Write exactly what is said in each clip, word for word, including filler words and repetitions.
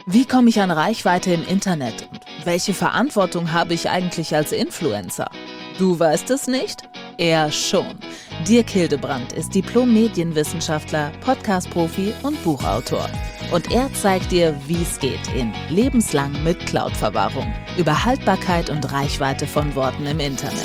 Wie komme ich an Reichweite im Internet und welche Verantwortung habe ich eigentlich als Influencer? Du weißt es nicht? Er schon. Dirk Hildebrandt ist Diplom-Medienwissenschaftler, Podcast-Profi und Buchautor. Und er zeigt dir, wie es geht in Lebenslang mit Cloud-Verwahrung. Über Haltbarkeit und Reichweite von Worten im Internet.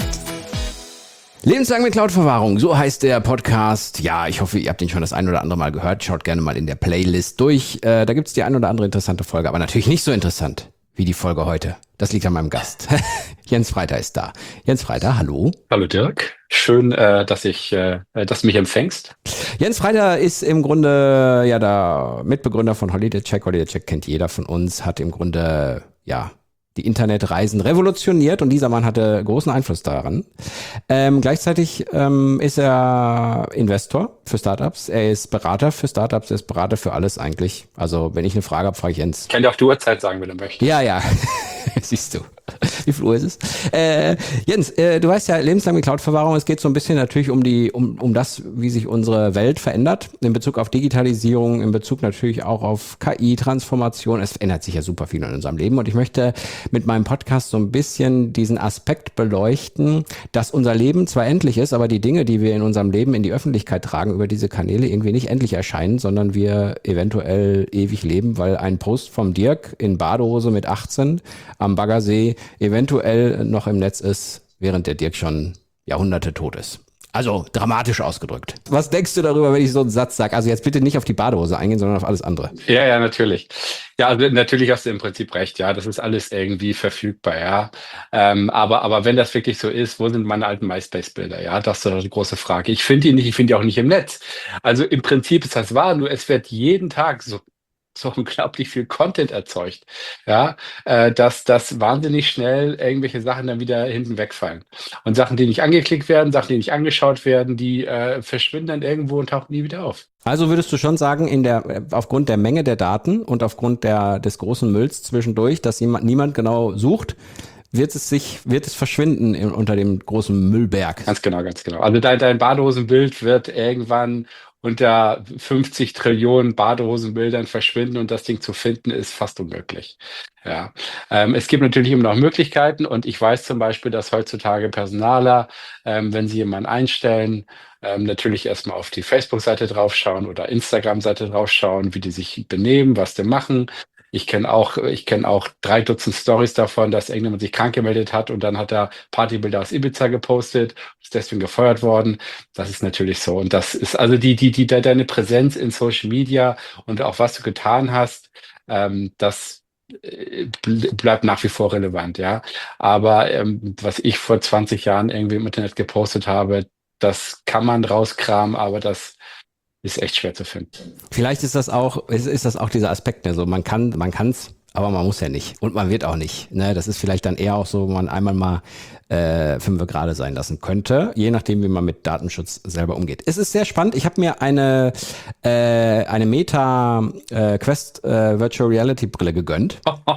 Lebenslang mit Cloud-Verwahrung, so heißt der Podcast. Ja, ich hoffe, ihr habt ihn schon das ein oder andere Mal gehört. Schaut gerne mal in der Playlist durch. Äh, da gibt's die ein oder andere interessante Folge, aber natürlich nicht so interessant wie die Folge heute. Das liegt an meinem Gast. Jens Freiter ist da. Jens Freiter, hallo. Hallo Dirk. Schön, äh, dass ich, äh, dass du mich empfängst. Jens Freiter ist im Grunde ja der Mitbegründer von HolidayCheck. HolidayCheck kennt jeder von uns, hat im Grunde ja die Internetreisen revolutioniert und dieser Mann hatte großen Einfluss daran. Ähm, gleichzeitig ähm, ist er Investor für Startups, er ist Berater für Startups, er ist Berater für alles eigentlich. Also wenn ich eine Frage habe, frage ich Jens. Ich kann dir auch die Uhrzeit sagen, wenn du möchtest. Ja, ja, siehst du. Wie viel Uhr ist es? Äh, Jens, äh, du weißt ja, lebenslang mit Cloud-Verwahrung, es geht so ein bisschen natürlich um die, um, um das, wie sich unsere Welt verändert, in Bezug auf Digitalisierung, in Bezug natürlich auch auf K I-Transformation. Es ändert sich ja super viel in unserem Leben und ich möchte mit meinem Podcast so ein bisschen diesen Aspekt beleuchten, dass unser Leben zwar endlich ist, aber die Dinge, die wir in unserem Leben in die Öffentlichkeit tragen, über diese Kanäle irgendwie nicht endlich erscheinen, sondern wir eventuell ewig leben, weil ein Post vom Dirk in Badehose mit achtzehn am Baggersee eventuell noch im Netz ist, während der Dirk schon Jahrhunderte tot ist. Also dramatisch ausgedrückt. Was denkst du darüber, wenn ich so einen Satz sage? Also jetzt bitte nicht auf die Badehose eingehen, sondern auf alles andere. Ja, ja, natürlich. Ja, also natürlich hast du im Prinzip recht. Ja, das ist alles irgendwie verfügbar. Ja, ähm, aber aber wenn das wirklich so ist, wo sind meine alten MySpace-Bilder? Ja, das ist doch die große Frage. Ich finde die nicht. Ich finde die auch nicht im Netz. Also im Prinzip ist das wahr. Nur es wird jeden Tag so so unglaublich viel Content erzeugt, ja, äh, dass das wahnsinnig schnell irgendwelche Sachen dann wieder hinten wegfallen. Und Sachen, die nicht angeklickt werden, Sachen, die nicht angeschaut werden, die äh, verschwinden dann irgendwo und tauchen nie wieder auf. Also würdest du schon sagen, in der aufgrund der Menge der Daten und aufgrund der des großen Mülls zwischendurch, dass jemand, niemand genau sucht, wird es sich, wird es verschwinden in, unter dem großen Müllberg? Ganz genau, ganz genau. Also dein, dein Badehosenbild wird irgendwann unter fünfzig Trillionen Badehosenbildern verschwinden und das Ding zu finden ist fast unmöglich. Ja, ähm, es gibt natürlich immer noch Möglichkeiten und ich weiß zum Beispiel, dass heutzutage Personaler, ähm, wenn sie jemanden einstellen, ähm, natürlich erstmal auf die Facebook-Seite draufschauen oder Instagram-Seite draufschauen, wie die sich benehmen, was die machen. Ich kenne auch, ich kenne auch drei Dutzend Stories davon, dass irgendjemand sich krank gemeldet hat und dann hat er Partybilder aus Ibiza gepostet, ist deswegen gefeuert worden. Das ist natürlich so. Und das ist also die, die, die, deine Präsenz in Social Media und auch was du getan hast, ähm, das äh, bl- bleibt nach wie vor relevant, ja. Aber ähm, was ich vor zwanzig Jahren irgendwie im Internet gepostet habe, das kann man rauskramen, aber das ist echt schwer zu finden. Vielleicht ist das auch, ist, ist das auch dieser Aspekt, ne? So, man kann, man kann's, aber man muss ja nicht. Und man wird auch nicht. Ne? Das ist vielleicht dann eher auch so, wo man einmal mal äh, fünf gerade sein lassen könnte, je nachdem, wie man mit Datenschutz selber umgeht. Es ist sehr spannend. Ich habe mir eine äh, eine Meta äh, Quest äh, Virtual Reality Brille gegönnt.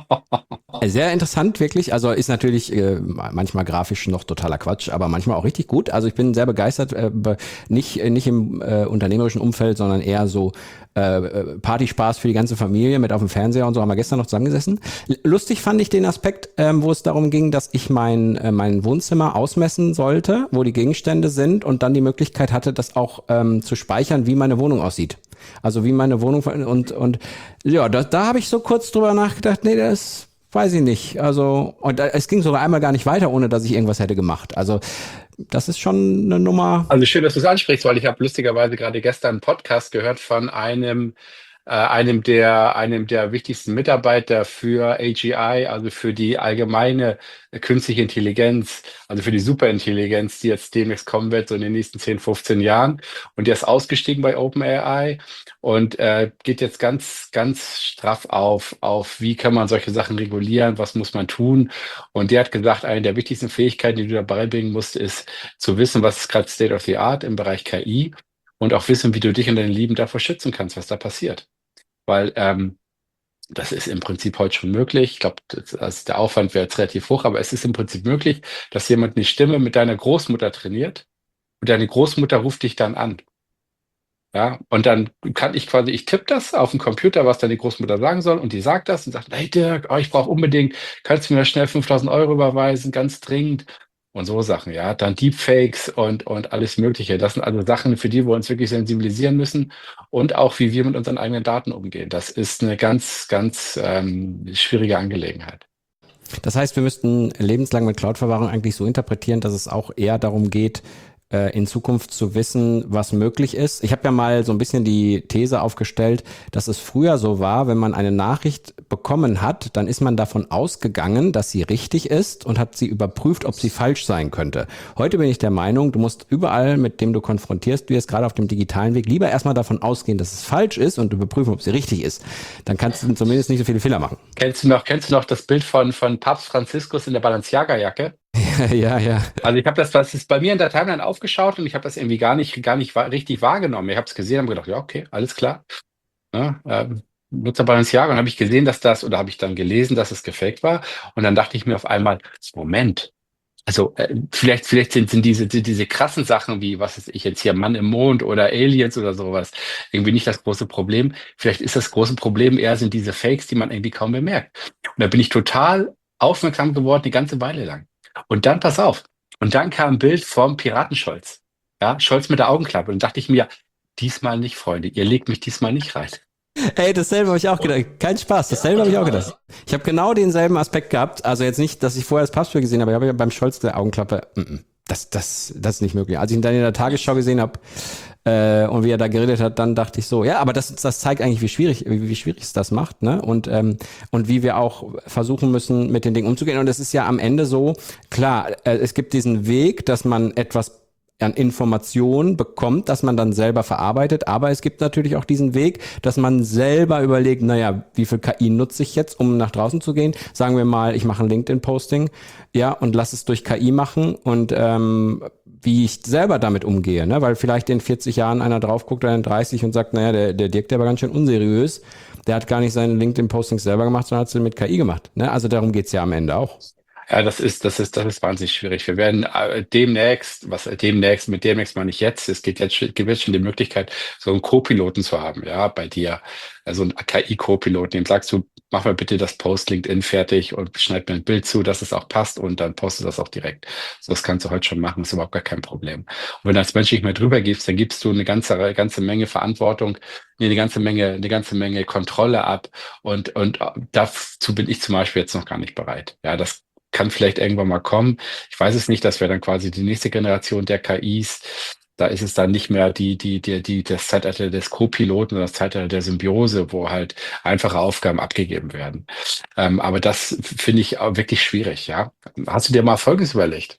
Sehr interessant, wirklich. Also ist natürlich äh, manchmal grafisch noch totaler Quatsch, aber manchmal auch richtig gut. Also ich bin sehr begeistert, äh, nicht nicht im äh, unternehmerischen Umfeld, sondern eher so äh, Partyspaß für die ganze Familie mit auf dem Fernseher und so, haben wir gestern noch zusammengesessen. Lustig fand ich den Aspekt, ähm, wo es darum ging, dass ich mein äh, mein Wohnzimmer ausmessen sollte, wo die Gegenstände sind und dann die Möglichkeit hatte, das auch ähm, zu speichern, wie meine Wohnung aussieht. Also wie meine Wohnung und und ja, da, da habe ich so kurz drüber nachgedacht, nee, das weiß ich nicht. Also, und es ging sogar einmal gar nicht weiter, ohne dass ich irgendwas hätte gemacht. Also, das ist schon eine Nummer. Also schön, dass du es ansprichst, weil ich habe lustigerweise gerade gestern einen Podcast gehört von einem äh, einem der einem der wichtigsten Mitarbeiter für A G I, also für die allgemeine äh, künstliche Intelligenz, also für die Superintelligenz, die jetzt demnächst kommen wird, so in den nächsten zehn, fünfzehn Jahren. Und der ist ausgestiegen bei OpenAI und äh, geht jetzt ganz, ganz straff auf, auf, wie kann man solche Sachen regulieren, was muss man tun. Und der hat gesagt, eine der wichtigsten Fähigkeiten, die du dabei bringen musst, ist zu wissen, was ist gerade State of the Art im Bereich K I und auch wissen, wie du dich und deine Lieben davor schützen kannst, was da passiert. Weil ähm, das ist im Prinzip heute schon möglich. Ich glaube, also der Aufwand wäre jetzt relativ hoch, aber es ist im Prinzip möglich, dass jemand eine Stimme mit deiner Großmutter trainiert und deine Großmutter ruft dich dann an. Ja, und dann kann ich quasi, ich tippe das auf dem Computer, was dann die Großmutter sagen soll, und die sagt das und sagt, hey Dirk, oh, ich brauche unbedingt, kannst du mir schnell fünftausend Euro überweisen, ganz dringend. Und so Sachen, ja. Dann Deepfakes und, und alles Mögliche. Das sind also Sachen, für die wir uns wirklich sensibilisieren müssen und auch, wie wir mit unseren eigenen Daten umgehen. Das ist eine ganz, ganz ähm, schwierige Angelegenheit. Das heißt, wir müssten lebenslang mit Cloud-Verwahrung eigentlich so interpretieren, dass es auch eher darum geht, in Zukunft zu wissen, was möglich ist. Ich habe ja mal so ein bisschen die These aufgestellt, dass es früher so war, wenn man eine Nachricht bekommen hat, dann ist man davon ausgegangen, dass sie richtig ist und hat sie überprüft, ob sie falsch sein könnte. Heute bin ich der Meinung, du musst überall, mit dem du konfrontiert wirst, gerade auf dem digitalen Weg, lieber erstmal davon ausgehen, dass es falsch ist und überprüfen, ob sie richtig ist. Dann kannst du zumindest nicht so viele Fehler machen. Kennst du noch, kennst du noch das Bild von, von Papst Franziskus in der Balenciaga-Jacke? Ja, ja. Also ich habe das, das ist bei mir in der Timeline aufgeschaut und ich habe das irgendwie gar nicht, gar nicht wa- richtig wahrgenommen. Ich habe es gesehen und gedacht, ja, okay, alles klar. Ja, ähm, Nutzer Balenciaga, und habe ich gesehen, dass das, oder habe ich dann gelesen, dass es gefaked war. Und dann dachte ich mir auf einmal, Moment, also äh, vielleicht, vielleicht sind, sind diese, die- diese krassen Sachen wie, was weiß ich jetzt hier, Mann im Mond oder Aliens oder sowas, irgendwie nicht das große Problem. Vielleicht ist das große Problem eher sind diese Fakes, die man irgendwie kaum bemerkt. Und da bin ich total aufmerksam geworden, die ganze Weile lang. Und dann, pass auf, und dann kam ein Bild vom Piratenscholz. Ja, Scholz mit der Augenklappe. Und dachte ich mir, diesmal nicht, Freunde, ihr legt mich diesmal nicht rein. Ey, dasselbe habe ich auch gedacht. Kein Spaß, dasselbe habe ich auch gedacht. Ich habe genau denselben Aspekt gehabt. Also jetzt nicht, dass ich vorher das Passbild gesehen habe, aber ich habe beim Scholz der Augenklappe, mm -mm, das, das, das ist nicht möglich. Als ich ihn dann in der Tagesschau gesehen habe äh, und wie er da geredet hat, dann dachte ich so, ja, aber das, das zeigt eigentlich, wie schwierig, wie, wie schwierig es das macht, ne? Und ähm, und wie wir auch versuchen müssen, mit den Dingen umzugehen. Und es ist ja am Ende so, klar, äh, es gibt diesen Weg, dass man etwas an Informationen bekommt, dass man dann selber verarbeitet. Aber es gibt natürlich auch diesen Weg, dass man selber überlegt, naja, wie viel K I nutze ich jetzt, um nach draußen zu gehen? Sagen wir mal, ich mache ein LinkedIn-Posting, ja, und lass es durch K I machen und ähm, wie ich selber damit umgehe, ne? Weil vielleicht in vierzig Jahren einer drauf guckt oder in dreißig und sagt, naja, der, der Dirk, der war ganz schön unseriös. Der hat gar nicht seine LinkedIn-Postings selber gemacht, sondern hat sie mit K I gemacht, ne? Also darum geht's ja am Ende auch. Ja, das ist, das ist, das ist wahnsinnig schwierig. Wir werden äh, demnächst, was äh, demnächst, mit demnächst meine ich jetzt, es geht jetzt, schon- gibt jetzt schon die Möglichkeit, so einen Co-Piloten zu haben, ja, bei dir. Also einen K I-Co-Piloten, dem sagst du, mach mal bitte das Post LinkedIn fertig und schneid mir ein Bild zu, dass es auch passt und dann postest du das auch direkt. So, das kannst du heute schon machen, ist überhaupt gar kein Problem. Und wenn du als Mensch nicht mehr drüber gibst, dann gibst du eine ganze, ganze Menge Verantwortung, nee, eine ganze Menge, eine ganze Menge Kontrolle ab und, und äh, dazu bin ich zum Beispiel jetzt noch gar nicht bereit. Ja, das kann vielleicht irgendwann mal kommen. Ich weiß es nicht, das wäre dann quasi die nächste Generation der K Is. Da ist es dann nicht mehr die, die, die, die, das Zeitalter des Co-Piloten oder das Zeitalter der Symbiose, wo halt einfache Aufgaben abgegeben werden. Ähm, aber das finde ich auch wirklich schwierig, ja. Hast du dir mal Folgendes überlegt?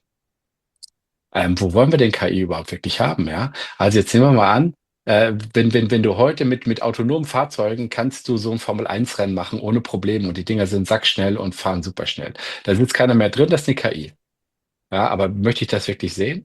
Ähm, wo wollen wir denn K I überhaupt wirklich haben, ja? Also jetzt nehmen wir mal an, äh, wenn, wenn, wenn du heute mit, mit autonomen Fahrzeugen kannst du so ein Formel eins Rennen machen ohne Probleme und die Dinger sind sackschnell und fahren super schnell. Da sitzt keiner mehr drin, das ist eine K I. Ja, aber möchte ich das wirklich sehen?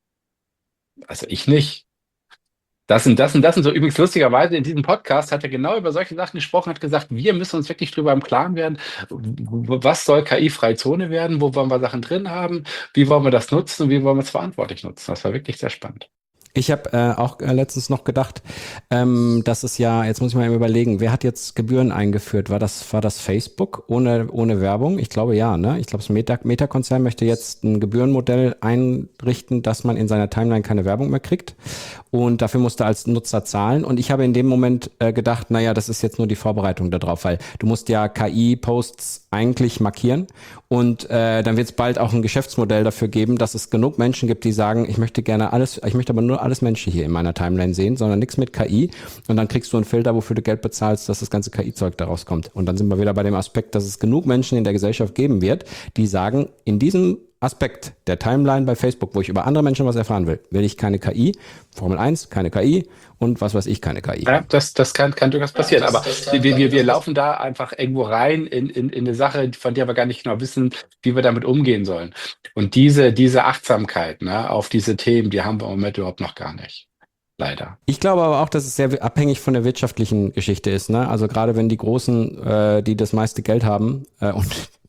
Also ich nicht. Das sind, das sind, das sind so übrigens lustigerweise in diesem Podcast hat er genau über solche Sachen gesprochen, hat gesagt, wir müssen uns wirklich drüber im Klaren werden, w- was soll K I-freie Zone werden, wo wollen wir Sachen drin haben, wie wollen wir das nutzen und wie wollen wir es verantwortlich nutzen. Das war wirklich sehr spannend. Ich habe äh, auch äh, letztens noch gedacht, ähm, dass es ja, jetzt muss ich mal eben überlegen, wer hat jetzt Gebühren eingeführt? War das, war das Facebook ohne, ohne Werbung? Ich glaube ja, ne? Ich glaube, das Meta, Meta-Konzern möchte jetzt ein Gebührenmodell einrichten, dass man in seiner Timeline keine Werbung mehr kriegt. Und dafür musste als Nutzer zahlen. Und ich habe in dem Moment äh, gedacht, naja, das ist jetzt nur die Vorbereitung darauf, weil du musst ja K I-Posts eigentlich markieren. Und äh, dann wird es bald auch ein Geschäftsmodell dafür geben, dass es genug Menschen gibt, die sagen, ich möchte gerne alles, ich möchte aber nur alles Menschen hier in meiner Timeline sehen, sondern nichts mit K I. Und dann kriegst du einen Filter, wofür du Geld bezahlst, dass das ganze K I-Zeug da rauskommt. Und dann sind wir wieder bei dem Aspekt, dass es genug Menschen in der Gesellschaft geben wird, die sagen, in diesem Aspekt der Timeline bei Facebook, wo ich über andere Menschen was erfahren will, will ich keine K I, Formel eins, keine K I und was weiß ich, keine K I. Ja, das, das kann, kann durchaus passieren. Ja, das, aber das kann, wir, wir, wir laufen da einfach irgendwo rein in, in, in eine Sache, von der wir gar nicht genau wissen, wie wir damit umgehen sollen. Und diese, diese Achtsamkeit, ne, auf diese Themen, die haben wir im Moment überhaupt noch gar nicht. Leider. Ich glaube aber auch, dass es sehr abhängig von der wirtschaftlichen Geschichte ist. Ne? Also gerade wenn die Großen, äh, die das meiste Geld haben, äh, und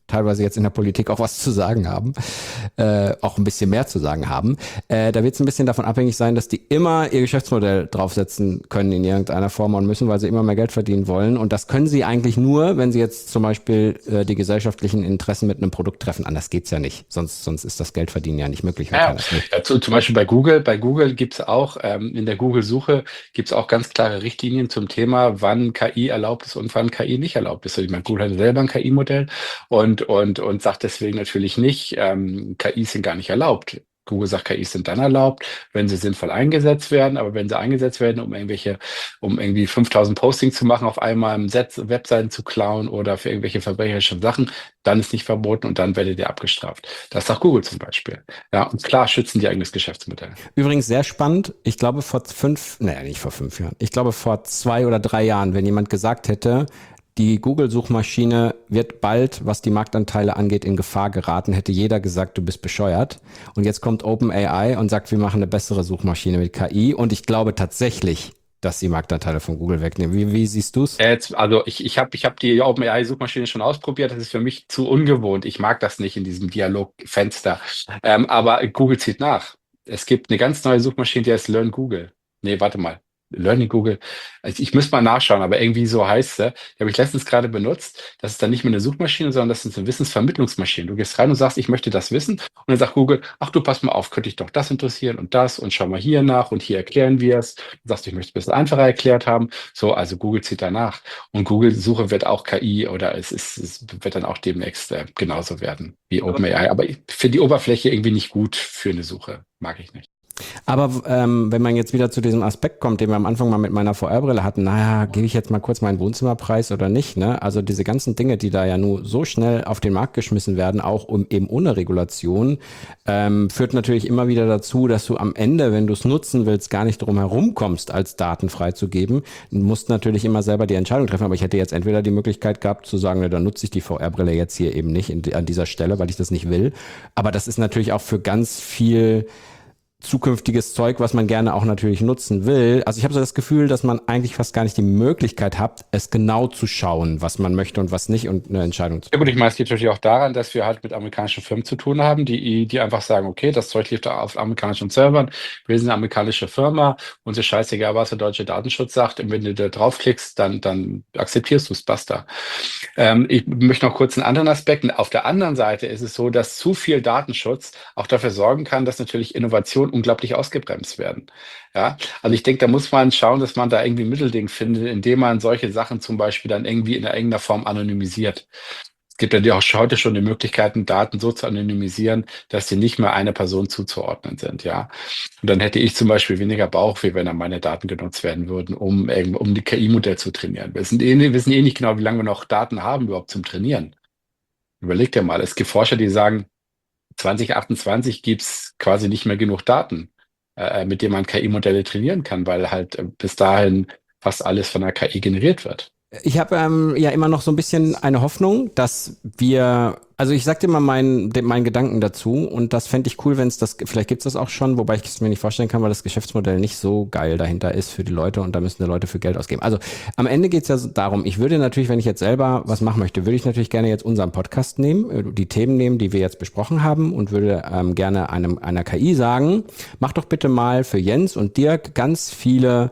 teilweise jetzt in der Politik auch was zu sagen haben, äh, auch ein bisschen mehr zu sagen haben. Äh, da wird es ein bisschen davon abhängig sein, dass die immer ihr Geschäftsmodell draufsetzen können in irgendeiner Form und müssen, weil sie immer mehr Geld verdienen wollen. Und das können sie eigentlich nur, wenn sie jetzt zum Beispiel äh, die gesellschaftlichen Interessen mit einem Produkt treffen. Anders geht's ja nicht. Sonst, sonst ist das Geldverdienen ja nicht möglich. Ja, ja, zu, zum Beispiel bei Google. Bei Google gibt's auch, ähm, in der Google-Suche gibt's auch ganz klare Richtlinien zum Thema, wann K I erlaubt ist und wann K I nicht erlaubt ist. Also ich meine, Google hat selber ein K I-Modell und, und, und sagt deswegen natürlich nicht, ähm, K Is sind gar nicht erlaubt. Google sagt, K Is sind dann erlaubt, wenn sie sinnvoll eingesetzt werden. Aber wenn sie eingesetzt werden, um irgendwelche, um irgendwie fünftausend Postings zu machen, auf einmal im Set, Webseiten zu klauen oder für irgendwelche verbrecherischen Sachen, dann ist nicht verboten und dann werdet ihr abgestraft. Das sagt Google zum Beispiel. Ja, und klar schützen die eigenes Geschäftsmodell. Übrigens sehr spannend. Ich glaube vor fünf, naja, nicht vor fünf Jahren. Ich glaube vor zwei oder drei Jahren, wenn jemand gesagt hätte, die Google-Suchmaschine wird bald, was die Marktanteile angeht, in Gefahr geraten, hätte jeder gesagt, du bist bescheuert. Und jetzt kommt OpenAI und sagt, wir machen eine bessere Suchmaschine mit K I. Und ich glaube tatsächlich, dass die Marktanteile von Google wegnehmen. Wie, wie siehst du es? Jetzt, also ich, ich habe ich hab die OpenAI-Suchmaschine schon ausprobiert. Das ist für mich zu ungewohnt. Ich mag das nicht in diesem Dialogfenster. Ähm, aber Google zieht nach. Es gibt eine ganz neue Suchmaschine, die heißt Learn Google. Nee, warte mal. Learning Google. Also ich müsste mal nachschauen, aber irgendwie so heißt sie. Die habe ich letztens gerade benutzt. Das ist dann nicht mehr eine Suchmaschine, sondern das ist eine Wissensvermittlungsmaschine. Du gehst rein und sagst, ich möchte das wissen. Und dann sagt Google, ach du, pass mal auf, könnte dich doch das interessieren und das und schau mal hier nach und hier erklären wir es. Du sagst, ich möchte es ein bisschen einfacher erklärt haben. So, also Google zieht danach. Und Google-Suche wird auch K I oder es, ist, es wird dann auch demnächst äh, genauso werden wie OpenAI. Aber ich finde die Oberfläche irgendwie nicht gut für eine Suche. Mag ich nicht. Aber ähm, wenn man jetzt wieder zu diesem Aspekt kommt, den wir am Anfang mal mit meiner V R-Brille hatten, naja, gebe ich jetzt mal kurz meinen Wohnzimmerpreis oder nicht, ne? Also diese ganzen Dinge, die da ja nur so schnell auf den Markt geschmissen werden, auch um, eben ohne Regulation, ähm, führt natürlich immer wieder dazu, dass du am Ende, wenn du es nutzen willst, gar nicht drum herum kommst, als Daten freizugeben. Du musst natürlich immer selber die Entscheidung treffen, aber ich hätte jetzt entweder die Möglichkeit gehabt zu sagen, ne, dann nutze ich die V R-Brille jetzt hier eben nicht in, an dieser Stelle, weil ich das nicht will. Aber das ist natürlich auch für ganz viel zukünftiges Zeug, was man gerne auch natürlich nutzen will. Also ich habe so das Gefühl, dass man eigentlich fast gar nicht die Möglichkeit hat, es genau zu schauen, was man möchte und was nicht und eine Entscheidung zu treffen. Ja gut, ich meine, es geht natürlich auch daran, dass wir halt mit amerikanischen Firmen zu tun haben, die, die einfach sagen, okay, das Zeug liegt auf amerikanischen Servern, wir sind eine amerikanische Firma, uns ist scheißegal, was der deutsche Datenschutz sagt, und wenn du da draufklickst, dann, dann akzeptierst du es, basta. Ähm, ich möchte noch kurz einen anderen Aspekt. Auf der anderen Seite ist es so, dass zu viel Datenschutz auch dafür sorgen kann, dass natürlich Innovationen unglaublich ausgebremst werden. Ja, also ich denke, da muss man schauen, dass man da irgendwie ein Mittelding findet, indem man solche Sachen zum Beispiel dann irgendwie in irgendeiner Form anonymisiert. Es gibt ja auch heute schon die Möglichkeiten, Daten so zu anonymisieren, dass sie nicht mehr einer Person zuzuordnen sind, ja. Und dann hätte ich zum Beispiel weniger Bauchweh, wenn dann meine Daten genutzt werden würden, um irgend- um die K I-Modell zu trainieren. Wir sind eh, wir wissen eh nicht genau, wie lange wir noch Daten haben überhaupt zum Trainieren. Überleg dir mal, es gibt Forscher, die sagen, zwanzig achtundzwanzig gibt's quasi nicht mehr genug Daten, äh, mit denen man K I-Modelle trainieren kann, weil halt äh, bis dahin fast alles von der K I generiert wird. Ich habe ähm, ja immer noch so ein bisschen eine Hoffnung, dass wir, also ich sag dir mal meinen meinen Gedanken dazu und das fände ich cool, wenn es das, vielleicht gibt's das auch schon, wobei ich es mir nicht vorstellen kann, weil das Geschäftsmodell nicht so geil dahinter ist für die Leute und da müssen die Leute für Geld ausgeben. Also am Ende geht's ja so darum, ich würde natürlich, wenn ich jetzt selber was machen möchte, würde ich natürlich gerne jetzt unseren Podcast nehmen, die Themen nehmen, die wir jetzt besprochen haben und würde ähm, gerne einem einer K I sagen, mach doch bitte mal für Jens und Dirk ganz viele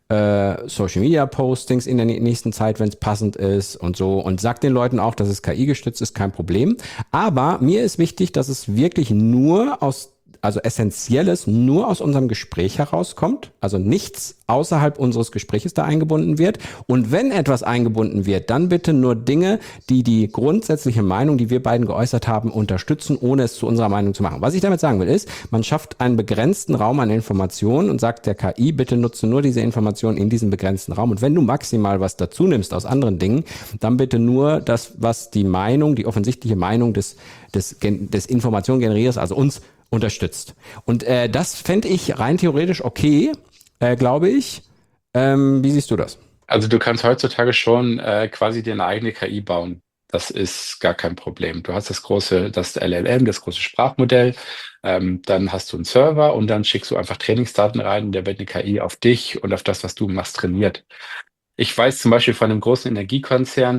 Social-Media-Postings in der nächsten Zeit, wenn es passend ist und so und sagt den Leuten auch, dass es K I-gestützt ist, kein Problem. Aber mir ist wichtig, dass es wirklich nur aus also Essentielles nur aus unserem Gespräch herauskommt, also nichts außerhalb unseres Gespräches da eingebunden wird. Und wenn etwas eingebunden wird, dann bitte nur Dinge, die die grundsätzliche Meinung, die wir beiden geäußert haben, unterstützen, ohne es zu unserer Meinung zu machen. Was ich damit sagen will, ist, man schafft einen begrenzten Raum an Informationen und sagt der K I, bitte nutze nur diese Informationen in diesem begrenzten Raum. Und wenn du maximal was dazu nimmst aus anderen Dingen, dann bitte nur das, was die Meinung, die offensichtliche Meinung des, des, des Informationengenerierers, also uns, unterstützt. Und äh, das fände ich rein theoretisch okay, äh, glaube ich. Ähm, wie siehst du das? Also du kannst heutzutage schon äh, quasi dir eine eigene K I bauen. Das ist gar kein Problem. Du hast das große, das L L M, das große Sprachmodell, ähm, dann hast du einen Server und dann schickst du einfach Trainingsdaten rein und der wird eine K I auf dich und auf das, was du machst, trainiert. Ich weiß zum Beispiel von einem großen Energiekonzern,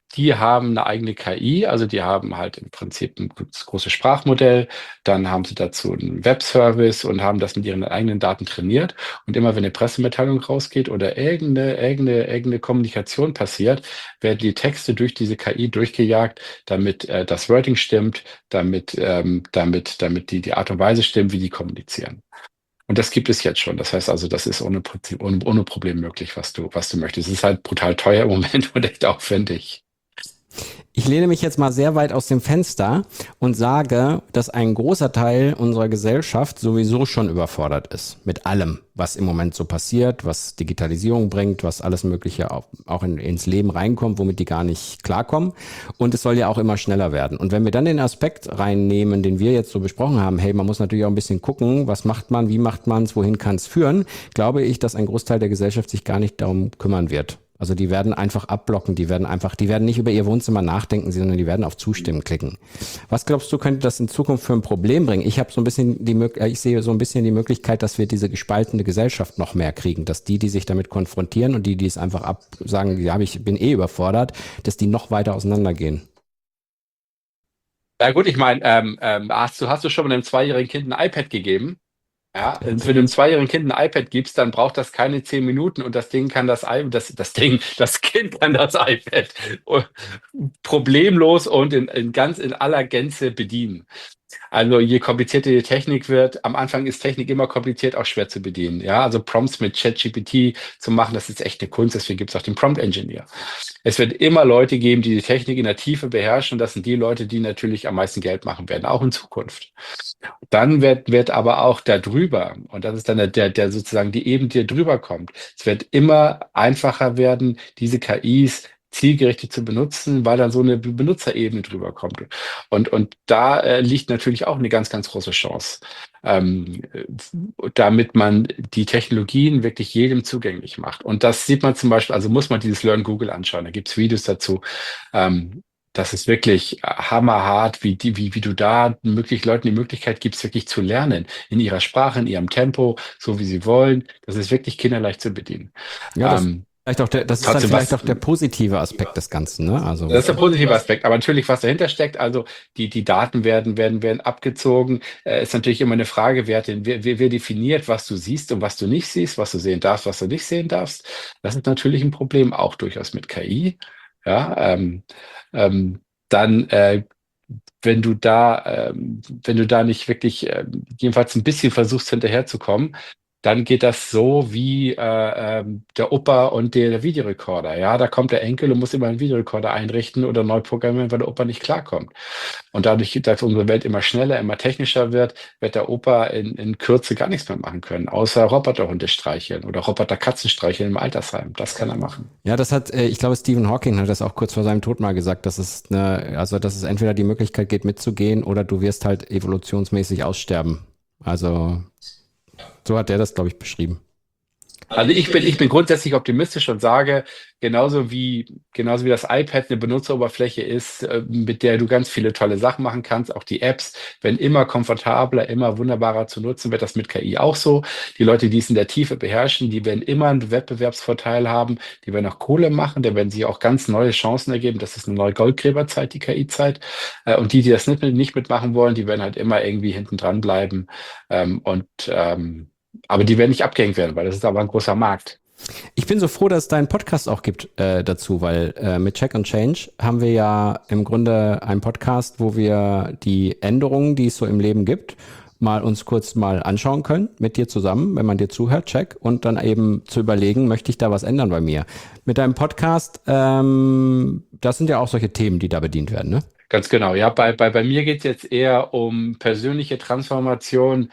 die haben eine eigene K I, also die haben halt im Prinzip ein gutes- großes Sprachmodell, dann haben sie dazu einen Webservice und haben das mit ihren eigenen Daten trainiert. Und immer wenn eine Pressemitteilung rausgeht oder irgendeine, irgendeine, irgendeine Kommunikation passiert, werden die Texte durch diese K I durchgejagt, damit äh, das Wording stimmt, damit, ähm, damit, damit die, die Art und Weise stimmt, wie die kommunizieren. Und das gibt es jetzt schon. Das heißt also, das ist ohne, Prinzip- ohne, ohne Problem möglich, was du, was du möchtest. Es ist halt brutal teuer im Moment und echt aufwendig. Ich lehne mich jetzt mal sehr weit aus dem Fenster und sage, dass ein großer Teil unserer Gesellschaft sowieso schon überfordert ist mit allem, was im Moment so passiert, was Digitalisierung bringt, was alles Mögliche auch, auch in, ins Leben reinkommt, womit die gar nicht klarkommen. Und es soll ja auch immer schneller werden. Und wenn wir dann den Aspekt reinnehmen, den wir jetzt so besprochen haben, hey, man muss natürlich auch ein bisschen gucken, was macht man, wie macht man es, wohin kann es führen, glaube ich, dass ein Großteil der Gesellschaft sich gar nicht darum kümmern wird. Also die werden einfach abblocken, die werden einfach, die werden nicht über ihr Wohnzimmer nachdenken, sondern die werden auf Zustimmen klicken. Was glaubst du, könnte das in Zukunft für ein Problem bringen? Ich habe so ein bisschen die Möglichkeit, ich sehe so ein bisschen die Möglichkeit, dass wir diese gespaltene Gesellschaft noch mehr kriegen, dass die, die sich damit konfrontieren und die, die es einfach absagen, ja, ich bin eh überfordert, dass die noch weiter auseinandergehen. Ja gut, ich meine, ähm, ähm, hast du, hast du schon mal einem zweijährigen Kind ein iPad gegeben? Ja, wenn du einem zweijährigen Kind ein iPad gibst, dann braucht das keine zehn Minuten und das Ding kann das, I- das, das Ding, das Kind kann das iPad problemlos und in, in ganz in aller Gänze bedienen. Also je komplizierter die Technik wird, am Anfang ist Technik immer kompliziert, auch schwer zu bedienen. Ja, also Prompts mit ChatGPT zu machen, das ist echt eine Kunst, deswegen gibt es auch den Prompt Engineer. Es wird immer Leute geben, die die Technik in der Tiefe beherrschen und das sind die Leute, die natürlich am meisten Geld machen werden, auch in Zukunft. Dann wird, wird aber auch da drüber, und das ist dann der, der, der sozusagen die Ebene, die drüber kommt. Es wird immer einfacher werden, diese K Is zielgerichtet zu benutzen, weil dann so eine Benutzerebene drüber kommt. Und, und da äh, liegt natürlich auch eine ganz, ganz große Chance, ähm, äh, damit man die Technologien wirklich jedem zugänglich macht. Und das sieht man zum Beispiel, also muss man dieses Learn Google anschauen, da gibt's Videos dazu. Ähm, das ist wirklich hammerhart, wie, die, wie, wie du da möglich Leuten die Möglichkeit gibst, wirklich zu lernen, in ihrer Sprache, in ihrem Tempo, so wie sie wollen. Das ist wirklich kinderleicht zu bedienen. Ja, das, Ähm, vielleicht auch der, das ist dann trotzdem, vielleicht was, auch der positive Aspekt des Ganzen, ne? Also, das ist der positive Aspekt. Aber natürlich, was dahinter steckt, also die, die Daten werden, werden, werden abgezogen, äh, ist natürlich immer eine Frage, wer, hat den, wer, wer wer definiert, was du siehst und was du nicht siehst, was du sehen darfst, was du nicht sehen darfst. Das ist natürlich ein Problem, auch durchaus mit K I. Ja, ähm, ähm, dann, äh, wenn du da, ähm, wenn du da nicht wirklich, ähm, jedenfalls ein bisschen versuchst, hinterherzukommen, dann geht das so wie äh, ähm, der Opa und der Videorekorder. Ja, da kommt der Enkel und muss immer einen Videorekorder einrichten oder neu programmieren, weil der Opa nicht klarkommt. Und dadurch, dass unsere Welt immer schneller, immer technischer wird, wird der Opa in, in Kürze gar nichts mehr machen können, außer Roboterhunde streicheln oder Roboter-Katzen streicheln im Altersheim. Das kann er machen. ja, das hat, äh, ich glaube, Stephen Hawking hat das auch kurz vor seinem Tod mal gesagt, dass es eine, also dass es entweder die Möglichkeit gibt, mitzugehen oder du wirst halt evolutionsmäßig aussterben. Also so hat er das, glaube ich, beschrieben. Also ich bin, ich bin grundsätzlich optimistisch und sage, genauso wie, genauso wie das iPad eine Benutzeroberfläche ist, äh, mit der du ganz viele tolle Sachen machen kannst, auch die Apps werden immer komfortabler, immer wunderbarer zu nutzen, wird das mit K I auch so. Die Leute, die es in der Tiefe beherrschen, die werden immer einen Wettbewerbsvorteil haben, die werden auch Kohle machen, da werden sich auch ganz neue Chancen ergeben. Das ist eine neue Goldgräberzeit, die K I-Zeit. Äh, Und die, die das nicht, nicht mitmachen wollen, die werden halt immer irgendwie hinten dran bleiben. Ähm, Und ähm, aber die werden nicht abgehängt werden, weil das ist aber ein großer Markt. Ich bin so froh, dass es da einen Podcast auch gibt äh, dazu, weil äh, mit Check and Change haben wir ja im Grunde einen Podcast, wo wir die Änderungen, die es so im Leben gibt, mal uns kurz mal anschauen können, mit dir zusammen, wenn man dir zuhört, check, und dann eben zu überlegen, möchte ich da was ändern bei mir. Mit deinem Podcast, ähm, das sind ja auch solche Themen, die da bedient werden, ne? Ganz genau. Ja, bei, bei, bei mir geht es jetzt eher um persönliche Transformation.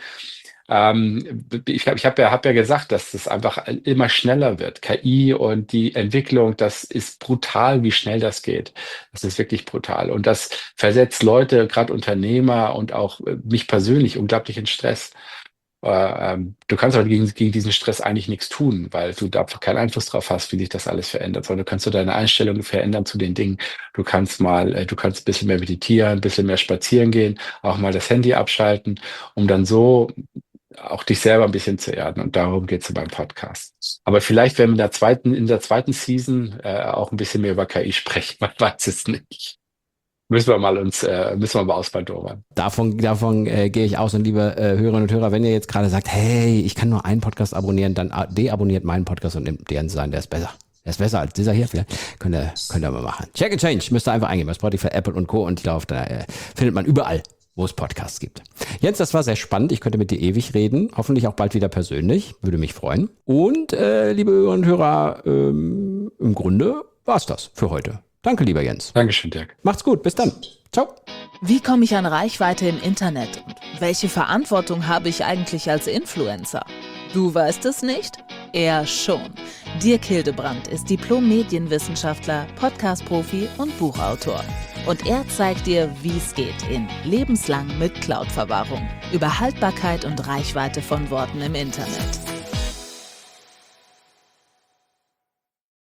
Ähm, ich habe ich hab ja, hab ja gesagt, dass das einfach immer schneller wird. K I und die Entwicklung, das ist brutal, wie schnell das geht. Das ist wirklich brutal. Und das versetzt Leute, gerade Unternehmer und auch äh, mich persönlich unglaublich in Stress. Äh, ähm, du kannst aber gegen, gegen diesen Stress eigentlich nichts tun, weil du da einfach keinen Einfluss drauf hast, wie sich das alles verändert, sondern du kannst du deine Einstellung verändern zu den Dingen. Du kannst mal, äh, du kannst ein bisschen mehr meditieren, ein bisschen mehr spazieren gehen, auch mal das Handy abschalten, um dann so auch dich selber ein bisschen zu erden. Und darum geht es beim Podcast. Aber vielleicht werden wir in der zweiten, in der zweiten Season äh, auch ein bisschen mehr über K I sprechen. Man weiß es nicht. Müssen wir mal uns, äh, müssen wir mal ausbaldowern. Davon, davon äh, gehe ich aus. Und liebe äh, Hörerinnen und Hörer, wenn ihr jetzt gerade sagt, hey, ich kann nur einen Podcast abonnieren, dann deabonniert meinen Podcast und nehmt den sein, der ist besser. Der ist besser als dieser hier. Vielleicht könnt ihr, könnt ihr mal machen. Check and Change müsst ihr einfach eingeben bei Spotify, Apple und Co. Und ich glaube, da äh, findet man überall, wo es Podcasts gibt. Jens, das war sehr spannend. Ich könnte mit dir ewig reden. Hoffentlich auch bald wieder persönlich. Würde mich freuen. Und äh, liebe Hörerinnen und Hörer, ähm, im Grunde war's das für heute. Danke, lieber Jens. Dankeschön, Dirk. Macht's gut. Bis dann. Ciao. Wie komme ich an Reichweite im Internet und welche Verantwortung habe ich eigentlich als Influencer? Du weißt es nicht? Er schon. Dirk Hildebrandt ist Diplom-Medienwissenschaftler, Podcast-Profi und Buchautor. Und er zeigt dir, wie es geht in Lebenslang mit Cloud-Verwahrung über Haltbarkeit und Reichweite von Worten im Internet.